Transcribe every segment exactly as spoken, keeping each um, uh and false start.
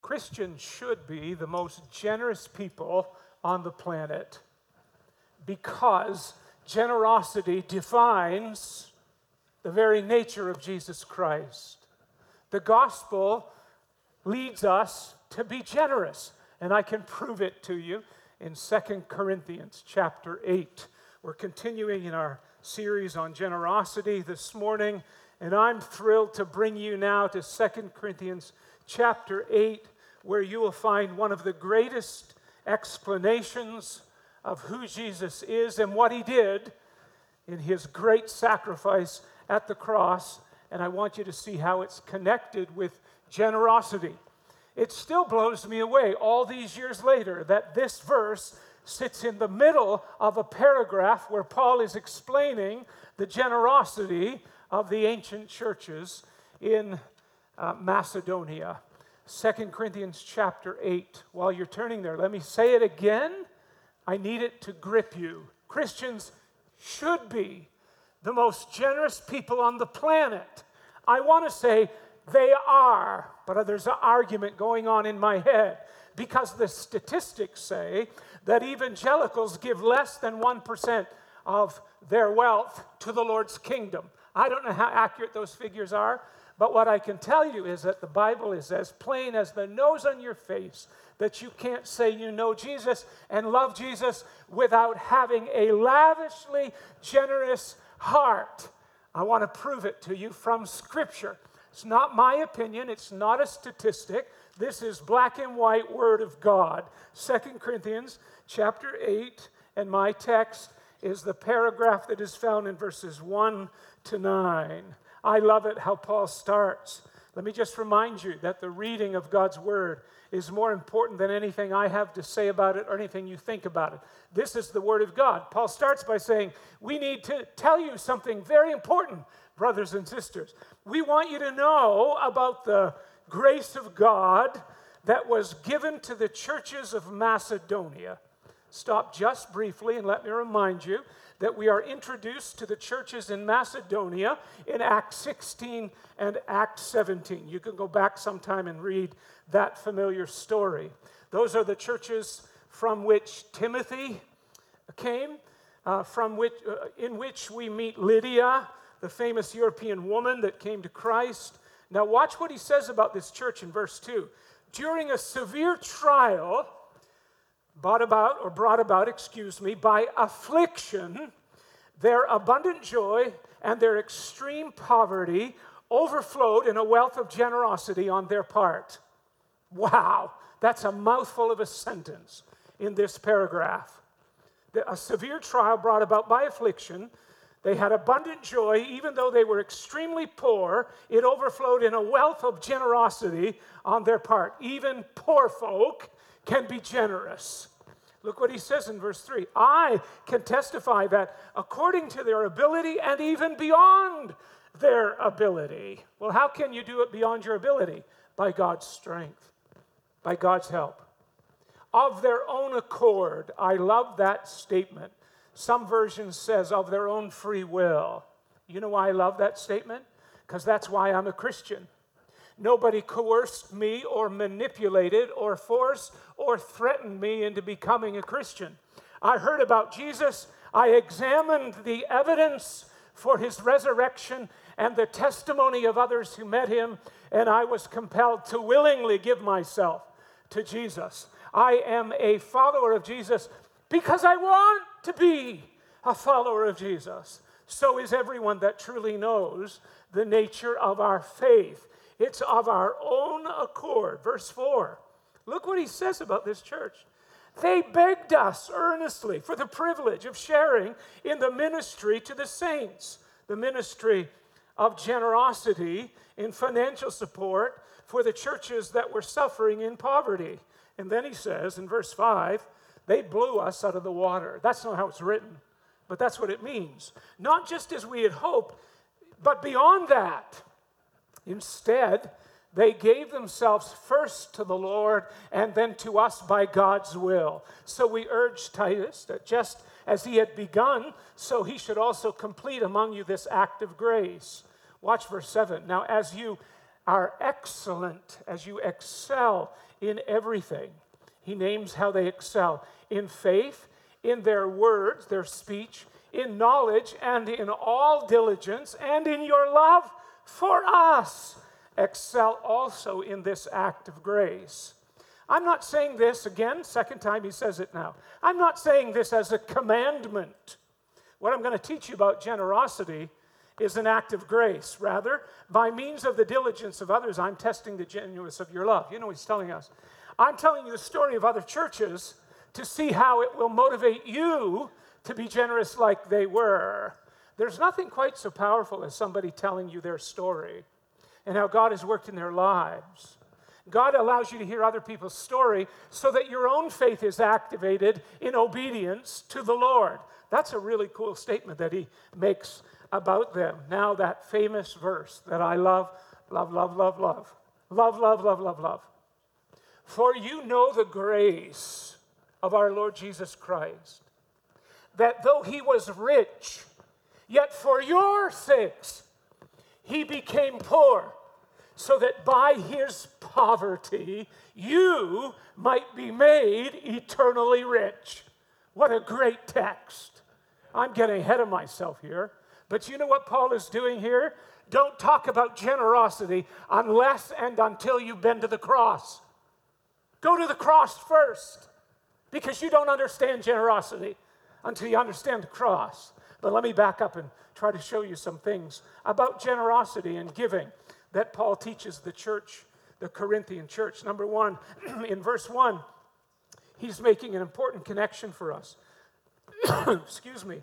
Christians should be the most generous people on the planet because generosity defines the very nature of Jesus Christ. The gospel leads us to be generous, and I can prove it to you in Second Corinthians chapter eight. We're continuing in our series on generosity this morning, and I'm thrilled to bring you now to Second Corinthians chapter eight, where you will find one of the greatest explanations of who Jesus is and what he did in his great sacrifice at the cross, and I want you to see how it's connected with generosity. It still blows me away all these years later that this verse sits in the middle of a paragraph where Paul is explaining the generosity of the ancient churches in uh, Macedonia. Second Corinthians chapter eight. While you're turning there, let me say it again. I need it to grip you. Christians should be the most generous people on the planet. I want to say they are, but there's an argument going on in my head because the statistics say that evangelicals give less than one percent of their wealth to the Lord's kingdom. I don't know how accurate those figures are, but what I can tell you is that the Bible is as plain as the nose on your face that you can't say you know Jesus and love Jesus without having a lavishly generous heart. I want to prove it to you from Scripture. It's not my opinion. It's not a statistic. This is black and white Word of God. Second Corinthians chapter eight, and my text is the paragraph that is found in verses one to nine. I love it how Paul starts. Let me just remind you that the reading of God's Word is more important than anything I have to say about it or anything you think about it. This is the Word of God. Paul starts by saying, we need to tell you something very important, brothers and sisters. We want you to know about the grace of God that was given to the churches of Macedonia. Stop just briefly and let me remind you that we are introduced to the churches in Macedonia in Acts sixteen and Acts seventeen. You can go back sometime and read that familiar story. Those are the churches from which Timothy came, uh, from which, uh, in which we meet Lydia, the famous European woman that came to Christ. Now watch what he says about this church in verse two. During a severe trial, brought about, or brought about, excuse me, by affliction, their abundant joy and their extreme poverty overflowed in a wealth of generosity on their part. Wow, that's a mouthful of a sentence in this paragraph. A severe trial brought about by affliction. They had abundant joy, even though they were extremely poor. It overflowed in a wealth of generosity on their part. Even poor folk can be generous. Look what he says in verse three. I can testify that according to their ability and even beyond their ability. Well, how can you do it beyond your ability? By God's strength, by God's help. Of their own accord. I love that statement. Some versions says of their own free will. You know why I love that statement? Because that's why I'm a Christian. Nobody coerced me or manipulated or forced or threatened me into becoming a Christian. I heard about Jesus. I examined the evidence for his resurrection and the testimony of others who met him, and I was compelled to willingly give myself to Jesus. I am a follower of Jesus because I want to be a follower of Jesus. So is everyone that truly knows the nature of our faith. It's of our own accord. Verse four. Look what he says about this church. They begged us earnestly for the privilege of sharing in the ministry to the saints, the ministry of generosity in financial support for the churches that were suffering in poverty. And then he says in verse five, they blew us out of the water. That's not how it's written, but that's what it means. Not just as we had hoped, but beyond that. Instead, they gave themselves first to the Lord and then to us by God's will. So we urge Titus that just as he had begun, so he should also complete among you this act of grace. Watch verse seven. Now, as you are excellent, as you excel in everything. He names how they excel in faith, in their words, their speech, in knowledge, and in all diligence, and in your love for us. Excel also in this act of grace. I'm not saying this, again, second time he says it now. I'm not saying this as a commandment. What I'm going to teach you about generosity is an act of grace. Rather, by means of the diligence of others, I'm testing the genuineness of your love. You know what he's telling us. I'm telling you the story of other churches to see how it will motivate you to be generous like they were. There's nothing quite so powerful as somebody telling you their story and how God has worked in their lives. God allows you to hear other people's story so that your own faith is activated in obedience to the Lord. That's a really cool statement that he makes about them. Now that famous verse that I love, love, love, love, love. Love, love, love, love, love. For you know the grace of our Lord Jesus Christ, that though he was rich, yet for your sakes he became poor, so that by his poverty you might be made eternally rich. What a great text. I'm getting ahead of myself here. But you know what Paul is doing here? Don't talk about generosity unless and until you've been to the cross. Go to the cross first, because you don't understand generosity until you understand the cross. But let me back up and try to show you some things about generosity and giving that Paul teaches the church, the Corinthian church. Number one, in verse one, he's making an important connection for us. Excuse me.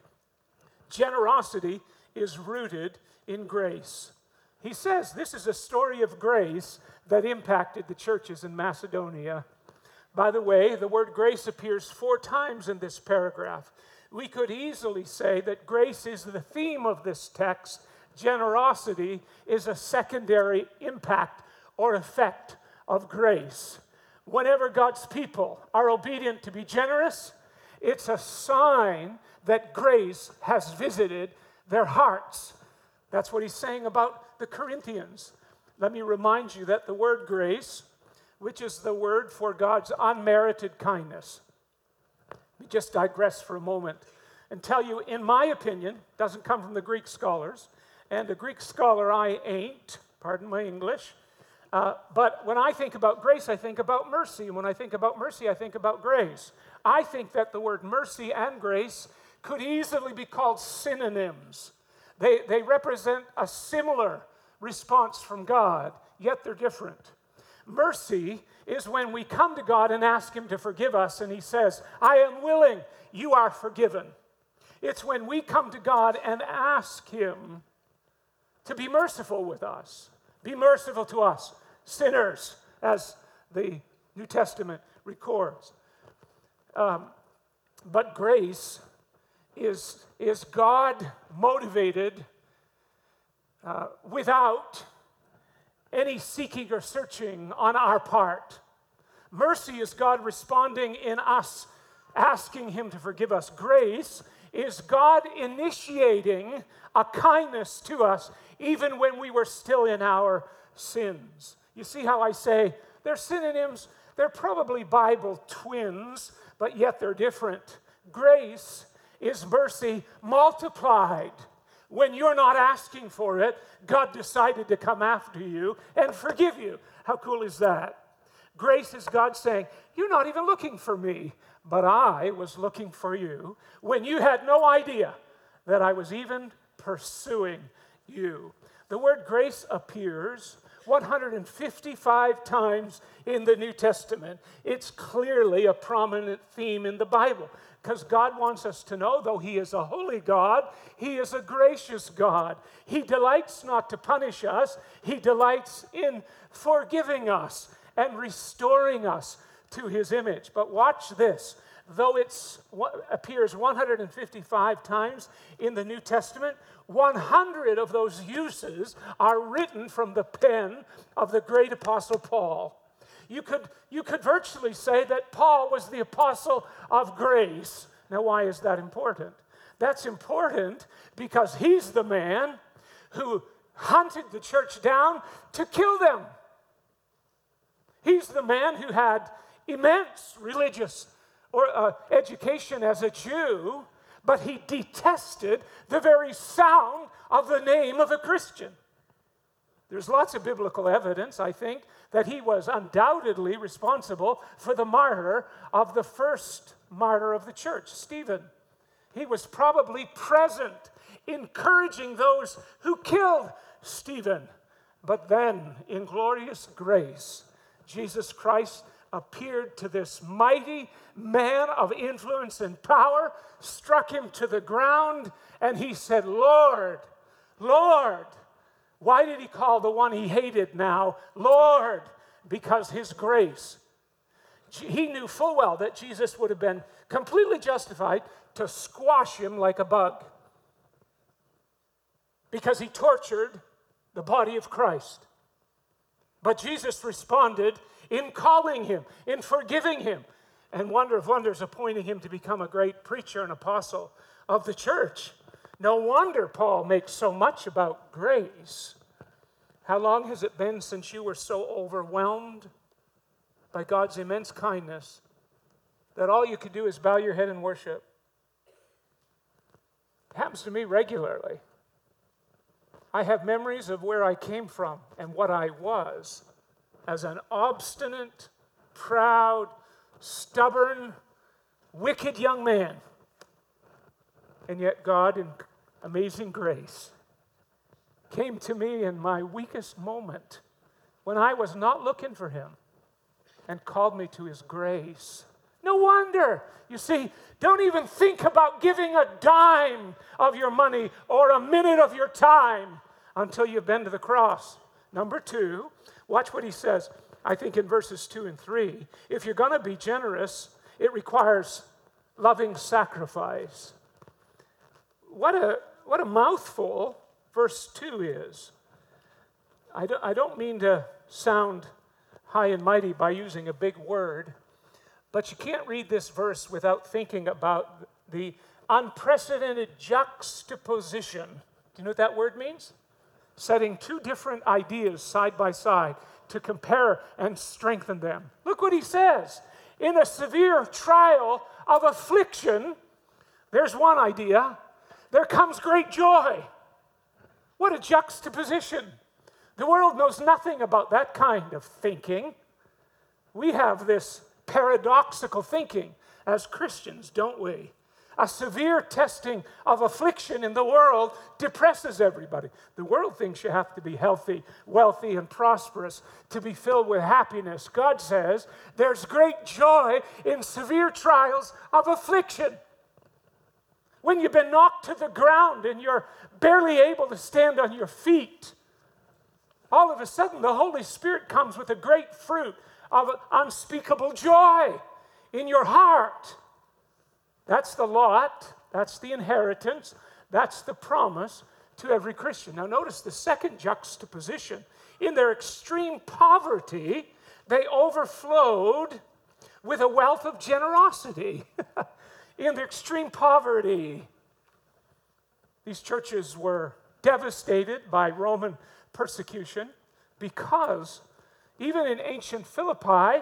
Generosity is rooted in grace. He says this is a story of grace that impacted the churches in Macedonia. By the way, the word grace appears four times in this paragraph. We could easily say that grace is the theme of this text. Generosity is a secondary impact or effect of grace. Whenever God's people are obedient to be generous, it's a sign that grace has visited their hearts. That's what he's saying about the Corinthians. Let me remind you that the word grace, which is the word for God's unmerited kindness. Let me just digress for a moment and tell you, in my opinion, doesn't come from the Greek scholars, and a Greek scholar I ain't, pardon my English, uh, but when I think about grace, I think about mercy, and when I think about mercy, I think about grace. I think that the word mercy and grace could easily be called synonyms. They, they represent a similar response from God, yet they're different. Mercy is when we come to God and ask him to forgive us, and he says, I am willing, you are forgiven. It's when we come to God and ask him to be merciful with us. Be merciful to us, sinners, as the New Testament records. Um, but grace is, is God motivated uh, without any seeking or searching on our part. Mercy is God responding in us, asking him to forgive us. Grace is God initiating a kindness to us even when we were still in our sins. You see how I say they're synonyms? They're probably Bible twins, but yet they're different. Grace is mercy multiplied. When you're not asking for it, God decided to come after you and forgive you. How cool is that? Grace is God saying, you're not even looking for me, but I was looking for you when you had no idea that I was even pursuing you. The word grace appears one hundred fifty-five times in the New Testament. It's clearly a prominent theme in the Bible because God wants us to know, though he is a holy God, he is a gracious God. He delights not to punish us. He delights in forgiving us and restoring us to his image. But watch this. Though it appears one hundred fifty-five times in the New Testament, one hundred of those uses are written from the pen of the great apostle Paul. You could, you could virtually say that Paul was the apostle of grace. Now, why is that important? That's important because he's the man who hunted the church down to kill them. He's the man who had immense religious or uh, education as a Jew, but he detested the very sound of the name of a Christian. There's lots of biblical evidence, I think, that he was undoubtedly responsible for the martyr of the first martyr of the church, Stephen. He was probably present, encouraging those who killed Stephen. But then, in glorious grace, Jesus Christ appeared to this mighty man of influence and power, struck him to the ground, and he said, Lord, Lord. Why did he call the one he hated now Lord? Because his grace. He knew full well that Jesus would have been completely justified to squash him like a bug, because he tortured the body of Christ. But Jesus responded in calling him, in forgiving him, and wonder of wonders, appointing him to become a great preacher and apostle of the church. No wonder Paul makes so much about grace. How long has it been since you were so overwhelmed by God's immense kindness that all you could do is bow your head and worship? It happens to me regularly. I have memories of where I came from and what I was as an obstinate, proud, stubborn, wicked young man. And yet God, in amazing grace, came to me in my weakest moment when I was not looking for him and called me to his grace. No wonder. You see, don't even think about giving a dime of your money or a minute of your time until you've been to the cross. Number two, watch what he says, I think in verses two and three. If you're going to be generous, it requires loving sacrifice. What a, what a mouthful verse two is. I don't, I don't mean to sound high and mighty by using a big word, but you can't read this verse without thinking about the unprecedented juxtaposition. Do you know what that word means? Setting two different ideas side by side to compare and strengthen them. Look what he says. In a severe trial of affliction, there's one idea, there comes great joy. What a juxtaposition. The world knows nothing about that kind of thinking. We have this paradoxical thinking as Christians, don't we? A severe testing of affliction in the world depresses everybody. The world thinks you have to be healthy, wealthy, and prosperous to be filled with happiness. God says there's great joy in severe trials of affliction. When you've been knocked to the ground and you're barely able to stand on your feet, all of a sudden the Holy Spirit comes with a great fruit of unspeakable joy in your heart. That's the lot, that's the inheritance, that's the promise to every Christian. Now notice the second juxtaposition. In their extreme poverty, they overflowed with a wealth of generosity. In their extreme poverty, these churches were devastated by Roman persecution because even in ancient Philippi,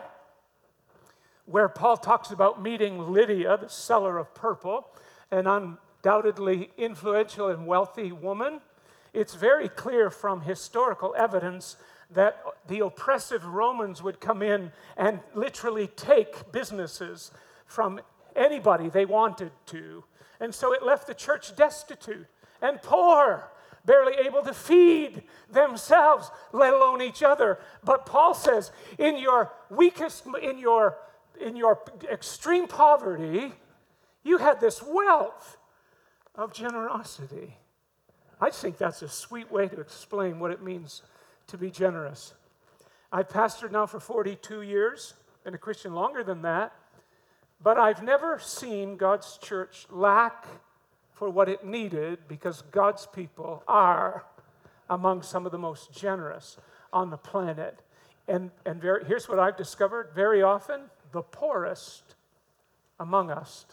where Paul talks about meeting Lydia, the seller of purple, an undoubtedly influential and wealthy woman, it's very clear from historical evidence that the oppressive Romans would come in and literally take businesses from anybody they wanted to. And so it left the church destitute and poor, barely able to feed themselves, let alone each other. But Paul says, in your weakest, in your, in your extreme poverty, you had this wealth of generosity. I think that's a sweet way to explain what it means to be generous. I've pastored now for forty-two years, been a Christian longer than that. But I've never seen God's church lack for what it needed, because God's people are among some of the most generous on the planet. And, and very, here's what I've discovered. Very often, the poorest among us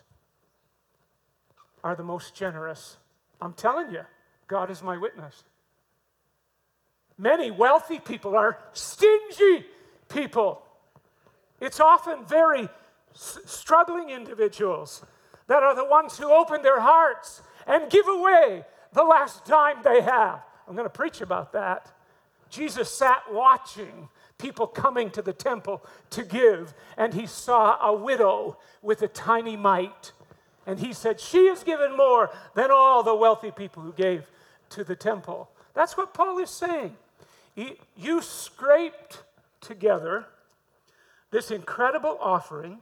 are the most generous. I'm telling you, God is my witness. Many wealthy people are stingy people. It's often very s- struggling individuals that are the ones who open their hearts and give away the last dime they have. I'm going to preach about that. Jesus sat watching people coming to the temple to give, and he saw a widow with a tiny mite. And he said, she has given more than all the wealthy people who gave to the temple. That's what Paul is saying. You scraped together this incredible offering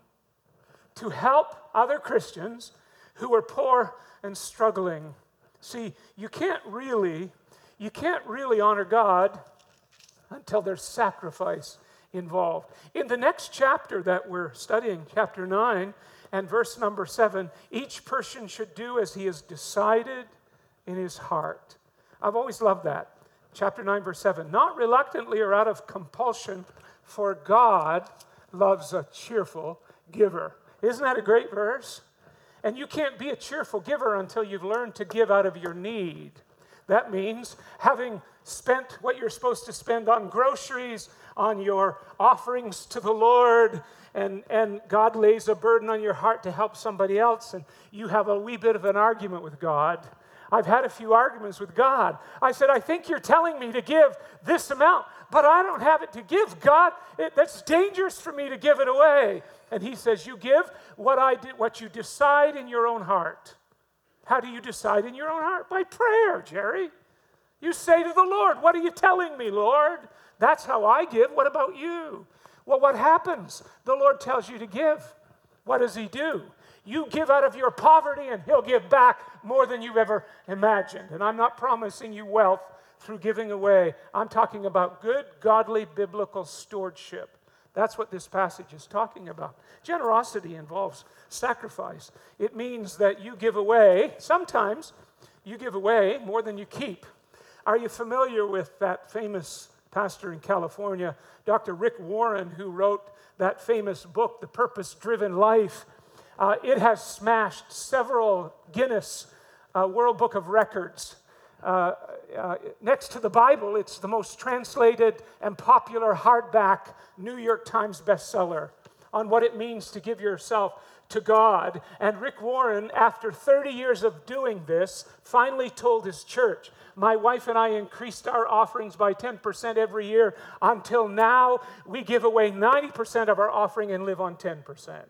to help other Christians who are poor and struggling. See, you can't really, you can't really honor God until there's sacrifice involved. In the next chapter that we're studying, chapter nine and verse number seven, each person should do as he has decided in his heart. I've always loved that. Chapter nine, verse seven, not reluctantly or out of compulsion, for God loves a cheerful giver. Isn't that a great verse? And you can't be a cheerful giver until you've learned to give out of your need. That means having spent what you're supposed to spend on groceries, on your offerings to the Lord, and, and God lays a burden on your heart to help somebody else, and you have a wee bit of an argument with God. I've had a few arguments with God. I said, I think you're telling me to give this amount, but I don't have it to give. God, it, that's dangerous for me to give it away. And he says, you give what I did, what you decide in your own heart. How do you decide in your own heart? By prayer, Jerry. You say to the Lord, what are you telling me, Lord? That's how I give. What about you? Well, what happens? The Lord tells you to give. What does he do? You give out of your poverty and he'll give back more than you've ever imagined. And I'm not promising you wealth through giving away. I'm talking about good, godly, biblical stewardship. That's what this passage is talking about. Generosity involves sacrifice. It means that you give away, sometimes you give away more than you keep. Are you familiar with that famous pastor in California, Doctor Rick Warren, who wrote that famous book, The Purpose-Driven Life? Uh, it has smashed several Guinness uh, World Book of Records. Uh, uh, next to the Bible, it's the most translated and popular hardback New York Times bestseller on what it means to give yourself to God. And Rick Warren, after thirty years of doing this, finally told his church, my wife and I increased our offerings by ten percent every year. Until now, we give away ninety percent of our offering and live on ten percent.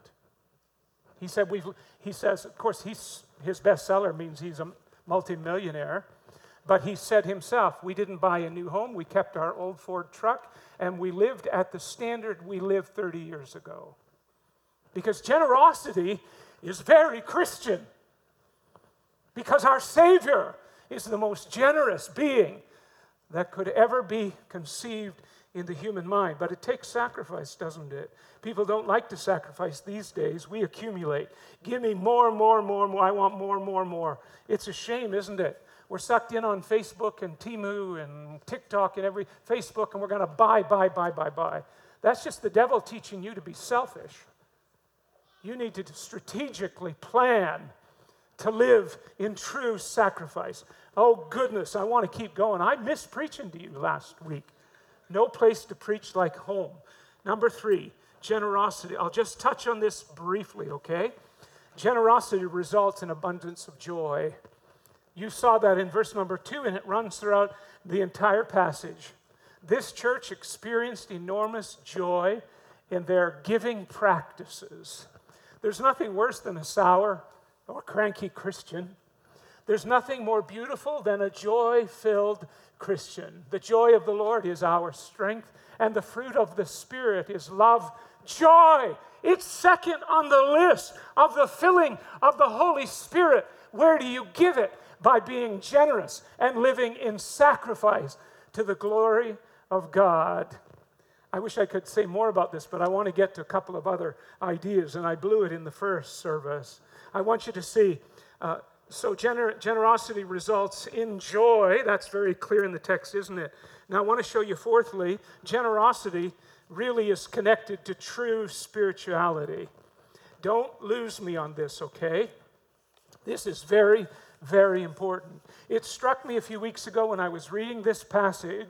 He said, we've, he says, of course, he's, his bestseller means he's a multimillionaire. But he said himself, we didn't buy a new home. We kept our old Ford truck, and we lived at the standard we lived thirty years ago. Because generosity is very Christian. Because our Savior is the most generous being that could ever be conceived in the human mind. But it takes sacrifice, doesn't it? People don't like to sacrifice these days. We accumulate. Give me more, more, more, more. I want more, more, more. It's a shame, isn't it? We're sucked in on Facebook and Temu and TikTok and every Facebook, and we're going to buy, buy, buy, buy, buy. That's just the devil teaching you to be selfish. You need to strategically plan to live in true sacrifice. Oh, goodness, I want to keep going. I missed preaching to you last week. No place to preach like home. Number three, generosity. I'll just touch on this briefly, okay? Generosity results in abundance of joy. You saw that in verse number two, and it runs throughout the entire passage. This church experienced enormous joy in their giving practices. There's nothing worse than a sour or cranky Christian. There's nothing more beautiful than a joy-filled Christian. The joy of the Lord is our strength, and the fruit of the Spirit is love, joy. It's second on the list of the filling of the Holy Spirit. Where do you give it? By being generous and living in sacrifice to the glory of God. I wish I could say more about this, but I want to get to a couple of other ideas, and I blew it in the first service. I want you to see, uh, so gener- generosity results in joy. That's very clear in the text, isn't it? Now I want to show you, fourthly, generosity really is connected to true spirituality. Don't lose me on this, okay? This is very, very important. It struck me a few weeks ago when I was reading this passage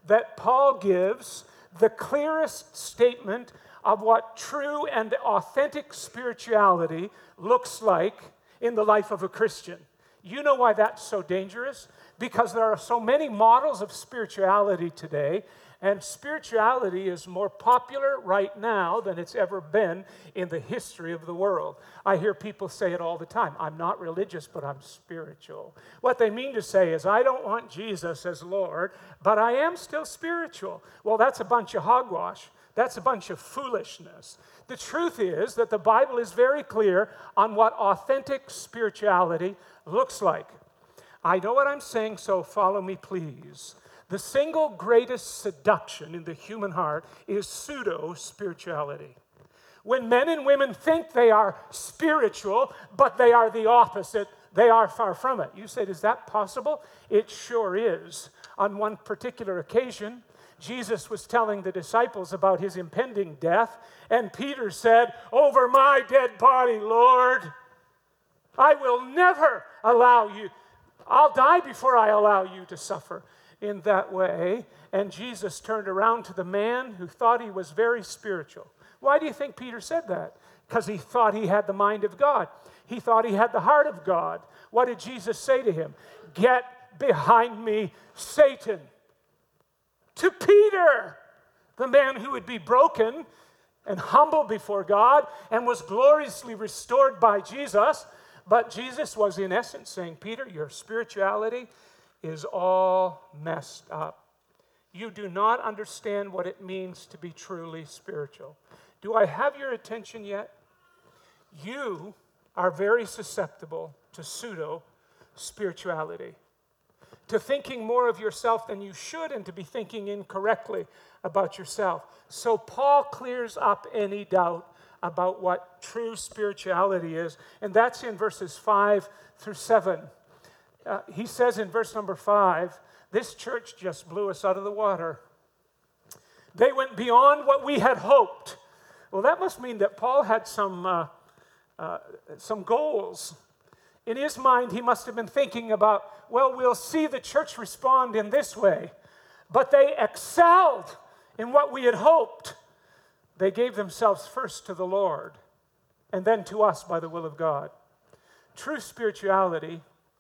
that Paul gives the clearest statement of what true and authentic spirituality looks like in the life of a Christian. You know why that's so dangerous? Because there are so many models of spirituality today, and spirituality is more popular right now than it's ever been in the history of the world. I hear people say it all the time. I'm not religious, but I'm spiritual. What they mean to say is, I don't want Jesus as Lord, but I am still spiritual. Well, that's a bunch of hogwash. That's a bunch of foolishness. The truth is that the Bible is very clear on what authentic spirituality looks like. I know what I'm saying, so follow me, please. The single greatest seduction in the human heart is pseudo-spirituality. When men and women think they are spiritual, but they are the opposite, they are far from it. You said, is that possible? It sure is. On one particular occasion, Jesus was telling the disciples about his impending death, and Peter said, over my dead body, Lord, I will never allow you. I'll die before I allow you to suffer in that way. And Jesus turned around to the man who thought he was very spiritual. Why do you think Peter said that? Because he thought he had the mind of God. He thought he had the heart of God. What did Jesus say to him? Get behind me, Satan. To Peter, the man who would be broken and humble before God and was gloriously restored by Jesus. But Jesus was in essence saying, Peter, your spirituality is all messed up. You do not understand what it means to be truly spiritual. Do I have your attention yet? You are very susceptible to pseudo-spirituality, to thinking more of yourself than you should and to be thinking incorrectly about yourself. So Paul clears up any doubt about what true spirituality is, and that's in verses five through seven. Uh, he says in verse number five, this church just blew us out of the water. They went beyond what we had hoped. Well, that must mean that Paul had some, uh, uh, some goals. In his mind, he must have been thinking about, well, we'll see the church respond in this way. But they excelled in what we had hoped. They gave themselves first to the Lord and then to us by the will of God. True spirituality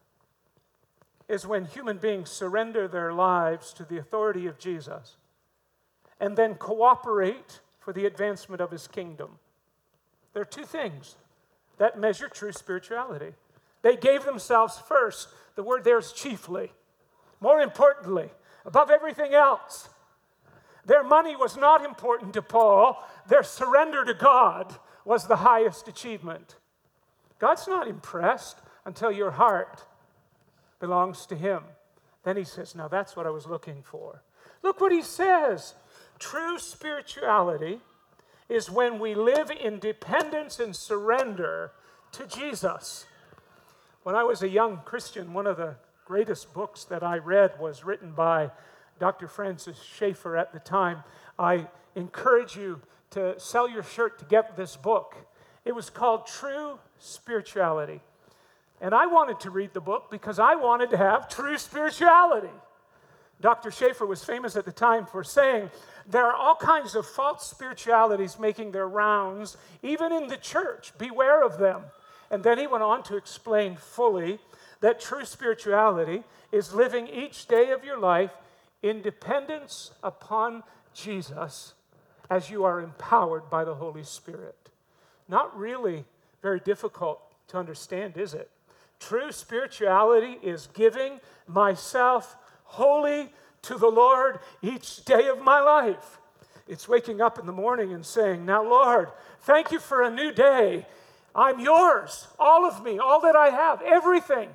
is when human beings surrender their lives to the authority of Jesus and then cooperate for the advancement of his kingdom. There are two things that measure true spirituality. They gave themselves first. The word there is chiefly. More importantly, above everything else. Their money was not important to Paul. Their surrender to God was the highest achievement. God's not impressed until your heart belongs to him. Then he says, now that's what I was looking for. Look what he says. True spirituality is when we live in dependence and surrender to Jesus. When I was a young Christian, one of the greatest books that I read was written by Doctor Francis Schaeffer at the time. I encourage you to sell your shirt to get this book. It was called True Spirituality. And I wanted to read the book because I wanted to have true spirituality. Doctor Schaeffer was famous at the time for saying, there are all kinds of false spiritualities making their rounds, even in the church. Beware of them. And then he went on to explain fully that true spirituality is living each day of your life in dependence upon Jesus as you are empowered by the Holy Spirit. Not really very difficult to understand, is it? True spirituality is giving myself wholly to the Lord each day of my life. It's waking up in the morning and saying, now, Lord, thank you for a new day. I'm yours, all of me, all that I have, everything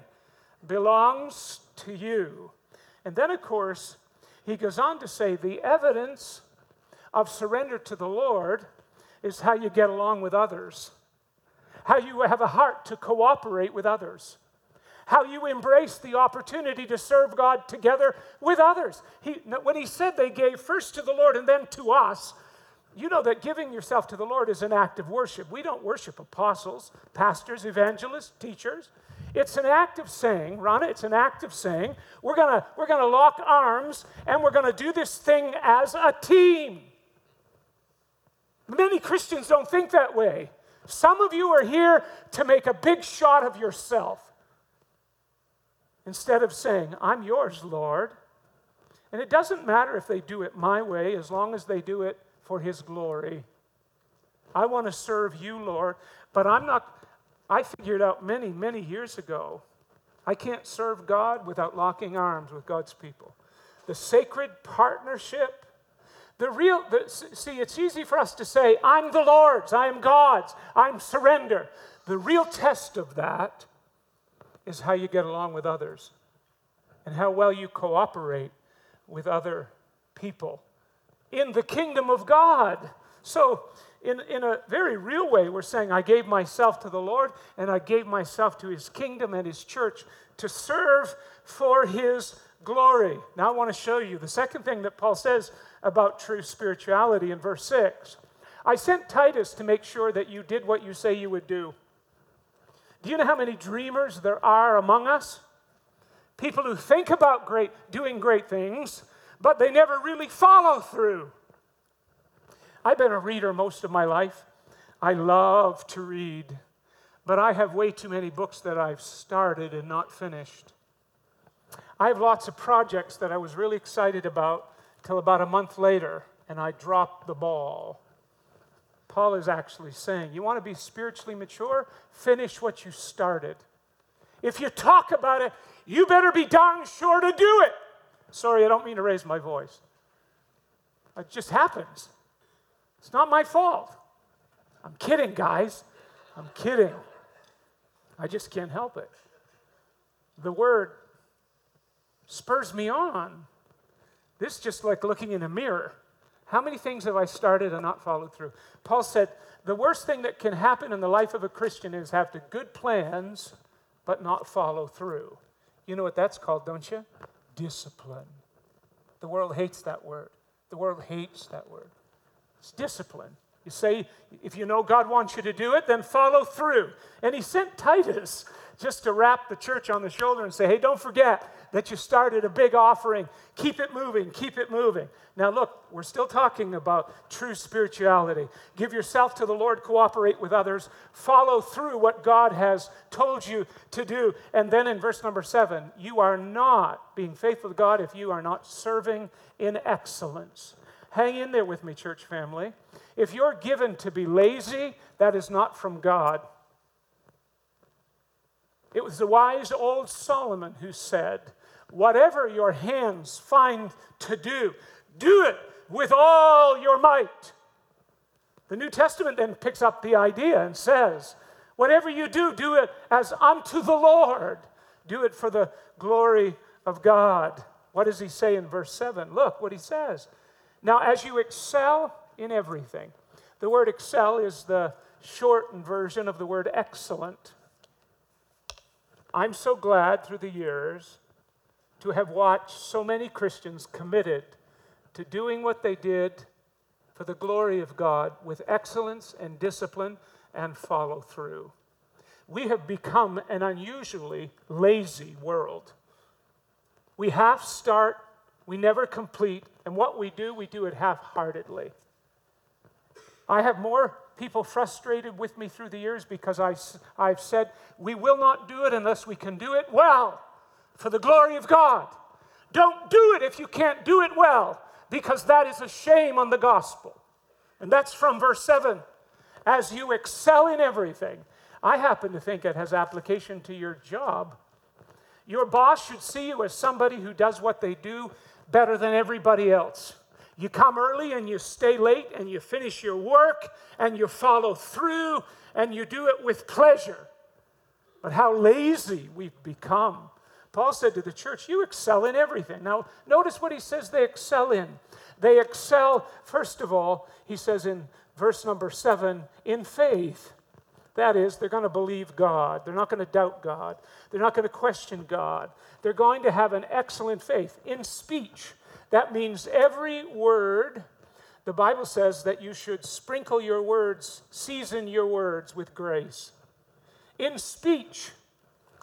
belongs to you. And then, of course, he goes on to say the evidence of surrender to the Lord is how you get along with others, how you have a heart to cooperate with others, how you embrace the opportunity to serve God together with others. He, when he said they gave first to the Lord and then to us, you know that giving yourself to the Lord is an act of worship. We don't worship apostles, pastors, evangelists, teachers. It's an act of saying, Ronna, it's an act of saying, we're gonna, we're gonna lock arms and we're gonna do this thing as a team. Many Christians don't think that way. Some of you are here to make a big shot of yourself instead of saying, I'm yours, Lord. And it doesn't matter if they do it my way as long as they do it for His glory. I want to serve you, Lord, but I'm not, I figured out many, many years ago, I can't serve God without locking arms with God's people. The sacred partnership, the real, the, see, it's easy for us to say, I'm the Lord's, I am God's, I'm surrender. The real test of that is how you get along with others and how well you cooperate with other people in the kingdom of God. So, in, in a very real way, we're saying, I gave myself to the Lord, and I gave myself to His kingdom and His church to serve for His glory. Now I want to show you the second thing that Paul says about true spirituality in verse six. I sent Titus to make sure that you did what you say you would do. Do you know how many dreamers there are among us? People who think about great, doing great things, but they never really follow through. I've been a reader most of my life. I love to read, but I have way too many books that I've started and not finished. I have lots of projects that I was really excited about till about a month later, and I dropped the ball. Paul is actually saying, you want to be spiritually mature? Finish what you started. If you talk about it, you better be darn sure to do it. Sorry, I don't mean to raise my voice. It just happens. It's not my fault. I'm kidding, guys. I'm kidding. I just can't help it. The word spurs me on. This is just like looking in a mirror. How many things have I started and not followed through? Paul said, the worst thing that can happen in the life of a Christian is have the good plans but not follow through. You know what that's called, don't you? Discipline. The world hates that word. The world hates that word. It's discipline. You say, if you know God wants you to do it, then follow through. And he sent Titus just to rap the church on the shoulder and say, hey, don't forget that you started a big offering. Keep it moving, keep it moving. Now look, we're still talking about true spirituality. Give yourself to the Lord, cooperate with others, follow through what God has told you to do. And then in verse number seven, you are not being faithful to God if you are not serving in excellence. Hang in there with me, church family. If you're given to be lazy, that is not from God. It was the wise old Solomon who said, whatever your hands find to do, do it with all your might. The New Testament then picks up the idea and says, whatever you do, do it as unto the Lord. Do it for the glory of God. What does he say in verse seven? Look what he says. Now, as you excel in everything. The word excel is the shortened version of the word excellent. I'm so glad through the years to have watched so many Christians committed to doing what they did for the glory of God with excellence and discipline and follow through. We have become an unusually lazy world. We half start, we never complete, and what we do, we do it half-heartedly. I have more people frustrated with me through the years because I, I've said, we will not do it unless we can do it well for the glory of God. Don't do it if you can't do it well, because that is a shame on the gospel. And that's from verse seven. As you excel in everything, I happen to think it has application to your job. Your boss should see you as somebody who does what they do better than everybody else. You come early and you stay late and you finish your work and you follow through and you do it with pleasure. But how lazy we've become. Paul said to the church, you excel in everything. Now, notice what he says they excel in. They excel, first of all, he says in verse number seven, in faith. That is, they're going to believe God. They're not going to doubt God. They're not going to question God. They're going to have an excellent faith. In speech, that means every word, the Bible says that you should sprinkle your words, season your words with grace. In speech,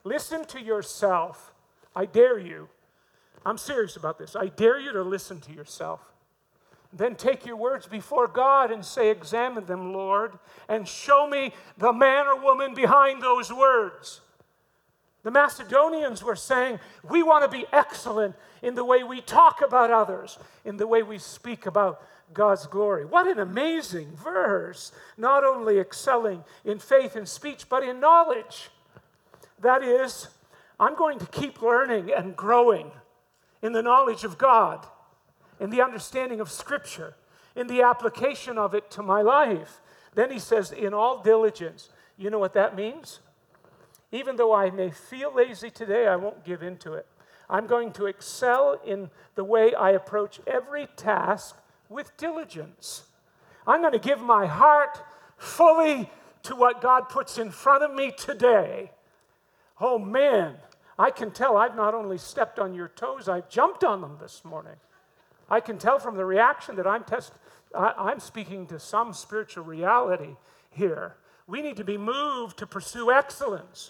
Listen to yourself. I dare you. I'm serious about this. I dare you to listen to yourself. Then take your words before God and say, examine them, Lord, and show me the man or woman behind those words. The Macedonians were saying, we want to be excellent in the way we talk about others, in the way we speak about God's glory. What an amazing verse. Not only excelling in faith and speech, but in knowledge. That is, I'm going to keep learning and growing in the knowledge of God, in the understanding of Scripture, in the application of it to my life. Then he says, in all diligence. You know what that means? Even though I may feel lazy today, I won't give in to it. I'm going to excel in the way I approach every task with diligence. I'm going to give my heart fully to what God puts in front of me today. Oh man, I can tell I've not only stepped on your toes, I've jumped on them this morning. I can tell from the reaction that I'm test, I, I'm speaking to some spiritual reality here. We need to be moved to pursue excellence.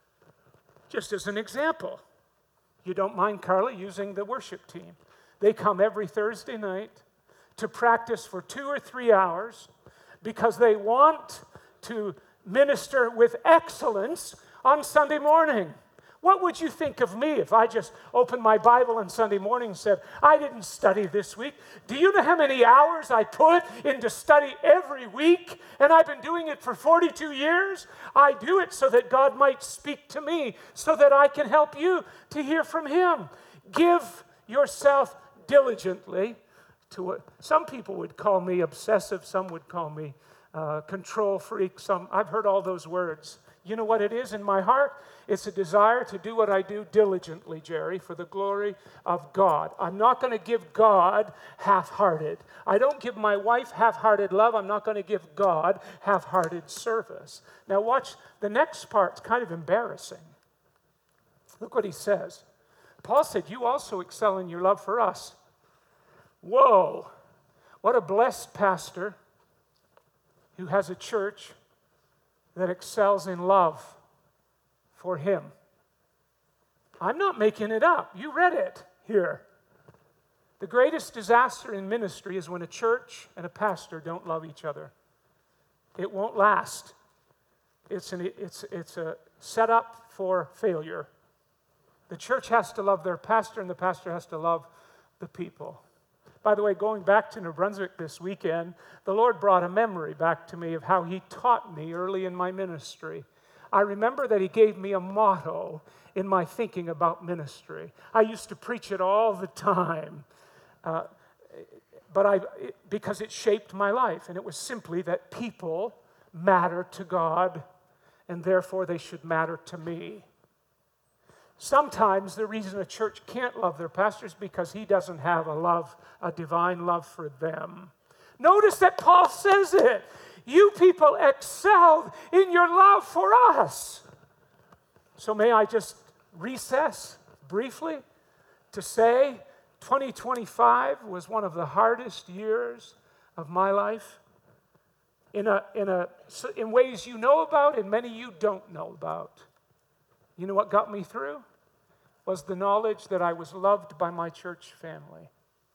Just as an example, you don't mind Carla using the worship team. They come every Thursday night to practice for two or three hours because they want to minister with excellence on Sunday morning. What would you think of me if I just opened my Bible on Sunday morning and said, I didn't study this week? Do you know how many hours I put into study every week? And I've been doing it for forty-two years. I do it so that God might speak to me, so that I can help you to hear from Him. Give yourself diligently to what some people would call me obsessive, some would call me uh, control freak. Some I've heard all those words. You know what it is in my heart? It's a desire to do what I do diligently, Jerry, for the glory of God. I'm not going to give God half-hearted. I don't give my wife half-hearted love. I'm not going to give God half-hearted service. Now watch, the next part. It's kind of embarrassing. Look what he says. Paul said, you also excel in your love for us. Whoa, what a blessed pastor who has a church that excels in love for him. I'm not making it up. You read it here. The greatest disaster in ministry is when a church and a pastor don't love each other. It won't last. It's, an, it's, it's a setup for failure. The church has to love their pastor, and the pastor has to love the people. By the way, going back to New Brunswick this weekend, the Lord brought a memory back to me of how He taught me early in my ministry. I remember that He gave me a motto in my thinking about ministry. I used to preach it all the time, uh, but I, it, because it shaped my life, and it was simply that people matter to God, and therefore they should matter to me. Sometimes the reason a church can't love their pastors is because he doesn't have a love, a divine love for them. Notice that Paul says it. You people excelled in your love for us. So may I just recess briefly to say twenty twenty-five was one of the hardest years of my life in, a, in, a, in ways you know about and many you don't know about. You know what got me through? Was the knowledge that I was loved by my church family.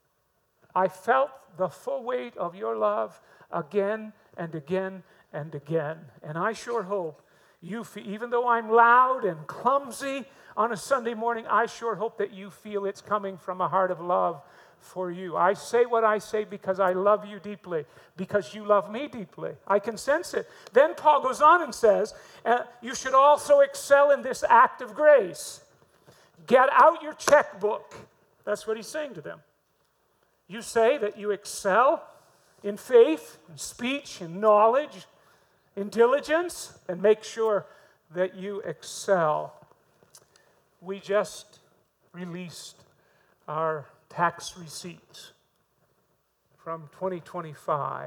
I felt the full weight of your love again and again and again. And I sure hope you feel, even though I'm loud and clumsy on a Sunday morning, I sure hope that you feel it's coming from a heart of love for you. I say what I say because I love you deeply, because you love me deeply. I can sense it. Then Paul goes on and says, uh, you should also excel in this act of grace. Get out your checkbook. That's what he's saying to them. You say that you excel in faith, in speech, in knowledge, in diligence, and make sure that you excel. We just released our tax receipts from twenty twenty-five.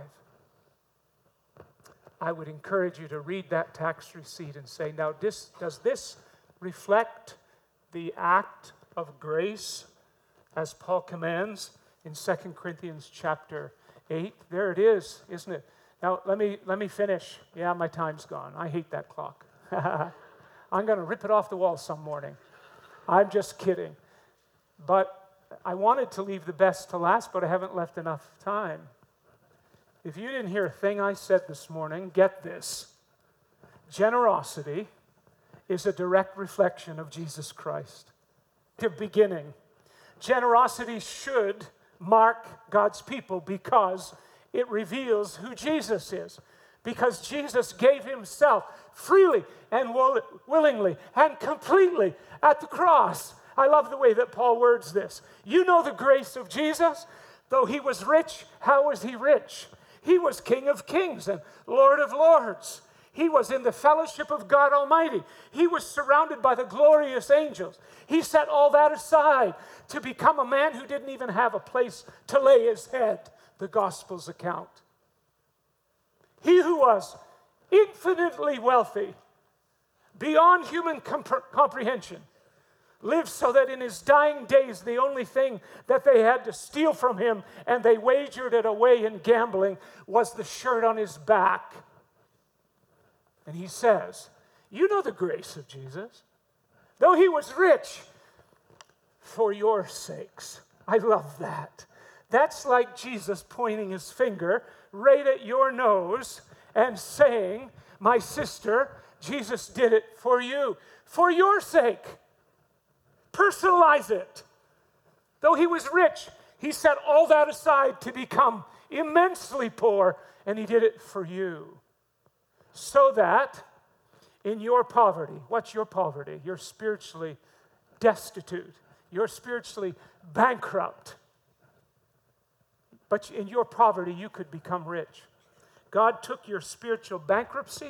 I would encourage you to read that tax receipt and say, now, this, does this reflect the act of grace as Paul commands in Second Corinthians chapter eight? There it is, isn't it? Now, let me, let me finish. Yeah, my time's gone. I hate that clock. I'm going to rip it off the wall some morning. I'm just kidding. But I wanted to leave the best to last, but I haven't left enough time. If you didn't hear a thing I said this morning, get this. Generosity is a direct reflection of Jesus Christ. The beginning. Generosity should mark God's people because it reveals who Jesus is. Because Jesus gave himself freely and will, willingly and completely at the cross. I love the way that Paul words this. You know the grace of Jesus. Though he was rich, how was he rich? He was King of kings and Lord of lords. He was in the fellowship of God Almighty. He was surrounded by the glorious angels. He set all that aside to become a man who didn't even have a place to lay his head, the Gospel's account. He who was infinitely wealthy, beyond human comp- comprehension, lived so that in his dying days, the only thing that they had to steal from him, and they wagered it away in gambling, was the shirt on his back. And he says, you know the grace of Jesus. Though he was rich, for your sakes. I love that. That's like Jesus pointing his finger right at your nose and saying, my sister, Jesus did it for you, for your sake. Personalize it. Though he was rich, he set all that aside to become immensely poor, and he did it for you. So that in your poverty, what's your poverty? You're spiritually destitute. You're spiritually bankrupt. But in your poverty, you could become rich. God took your spiritual bankruptcy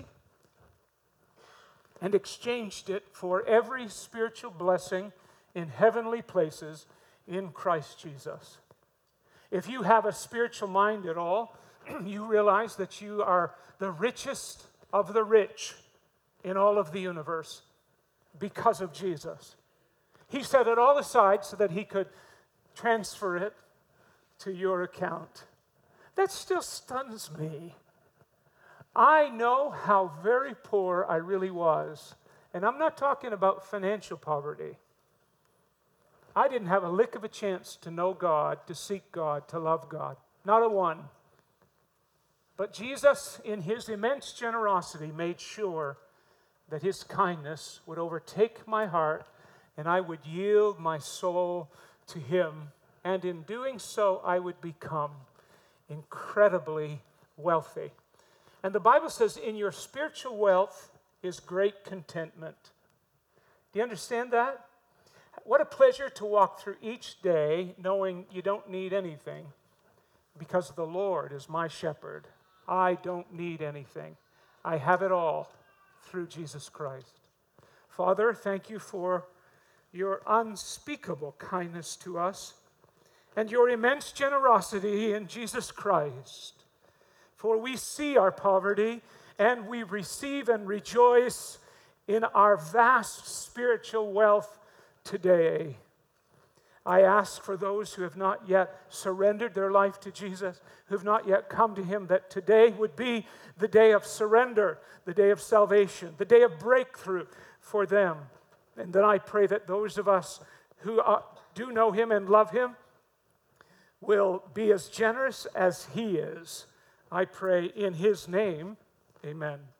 and exchanged it for every spiritual blessing in heavenly places in Christ Jesus. If you have a spiritual mind at all, you realize that you are the richest of the rich in all of the universe because of Jesus. He set it all aside so that he could transfer it to your account. That still stuns me. I know how very poor I really was. And I'm not talking about financial poverty. I didn't have a lick of a chance to know God, to seek God, to love God. Not a one. But Jesus, in his immense generosity, made sure that his kindness would overtake my heart and I would yield my soul to him. And in doing so, I would become incredibly wealthy. And the Bible says, in your spiritual wealth is great contentment. Do you understand that? What a pleasure to walk through each day knowing you don't need anything because the Lord is my shepherd. I don't need anything. I have it all through Jesus Christ. Father, thank you for your unspeakable kindness to us and your immense generosity in Jesus Christ. For we see our poverty and we receive and rejoice in our vast spiritual wealth today. I ask for those who have not yet surrendered their life to Jesus, who have not yet come to him, that today would be the day of surrender, the day of salvation, the day of breakthrough for them. And then I pray that those of us who uh, do know him and love him will be as generous as he is. I pray in his name, amen.